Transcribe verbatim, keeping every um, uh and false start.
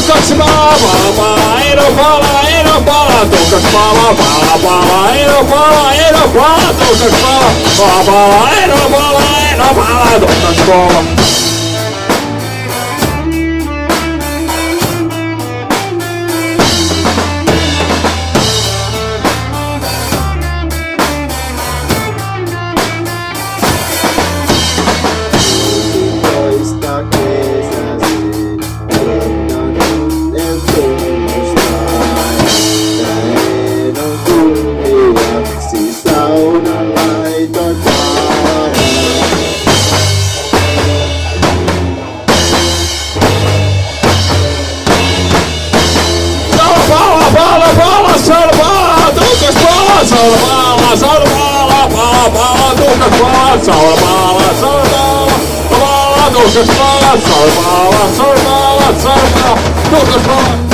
tukas pala, pala, pala, ei no pala, ei no pala, tukas pala, pala, pala, ei no pala, ei no pala, tukas pala, pala, pala, ei no pala, ei no pala, tukas pala. Salvala, salvala, pala, pala, tukas pala, salvala, salvala, pala, tukas pala, salvala, salvala, salvala, tukas pala.